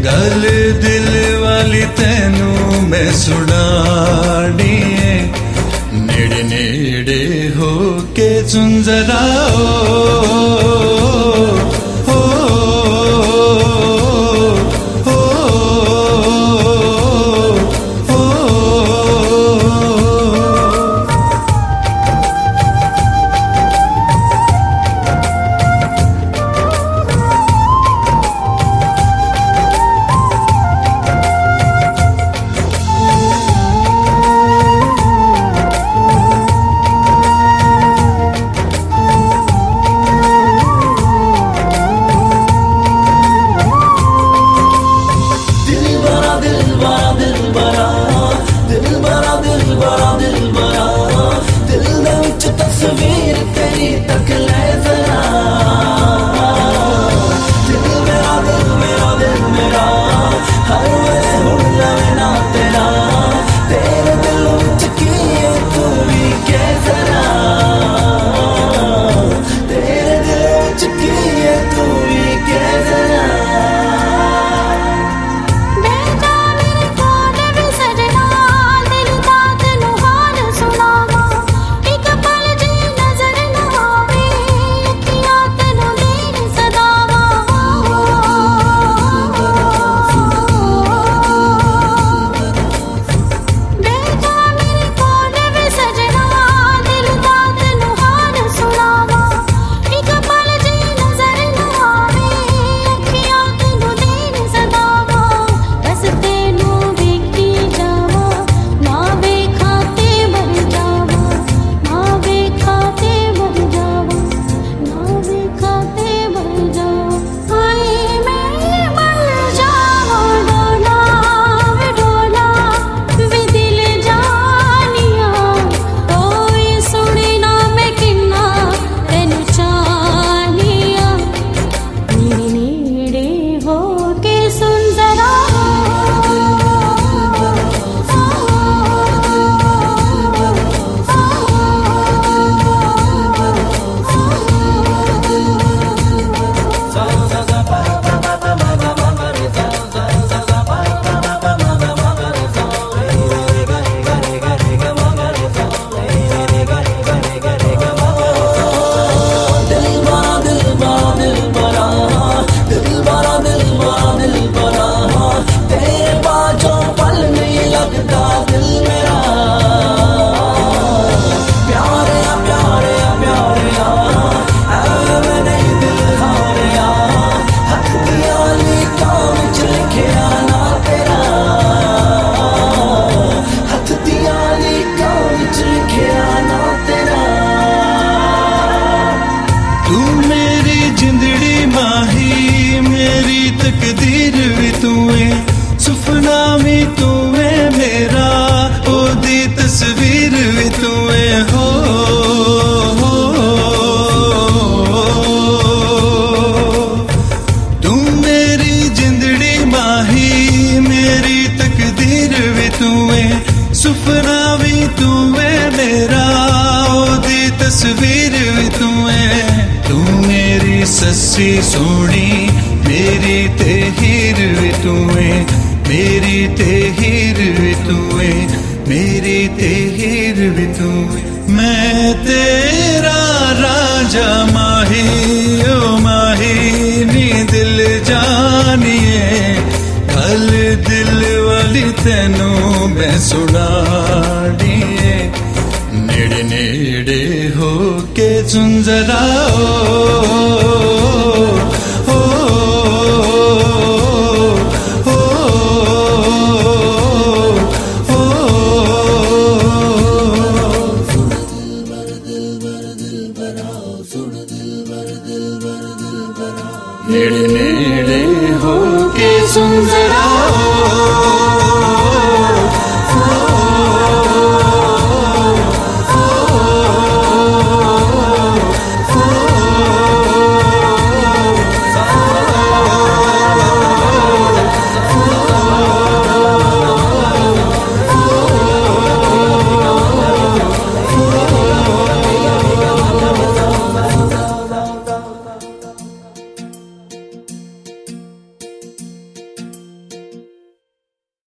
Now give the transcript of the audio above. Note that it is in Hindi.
गल दिल वाली तेनू मैं सुनानी है। नेड़े नेड़े हो के सुन जरा तस्वीर तेरी तक ले जरा। दिल मेरा दिल मेरा हर वे हुण लवे ना तेरा। तेरे दिल विच की है तू भी कह जरा। तेरे दिल विच की है तू भी कह जरा। तकदीर भी तू है, सुपना भी तू है मेरा, ओदी तस्वीर भी तू है हो। तू मेरी जिंदड़ी माही, मेरी तकदीर भी तू है, सुपना भी तू है मेरा, ओदी तस्वीर भी तू है। तू मेरी सस्सी सोनी, मेरी तेहीर भी तू है, मेरी तेहीर भी तू है, मेरी तेहीर भी तू है। मैं तेरा राजा माही, ओ माही नी दिल जानिए, कल दिल वाली तेनू मैं सुनानी है। नेड़े नेड़े हो के सुन जरा ओ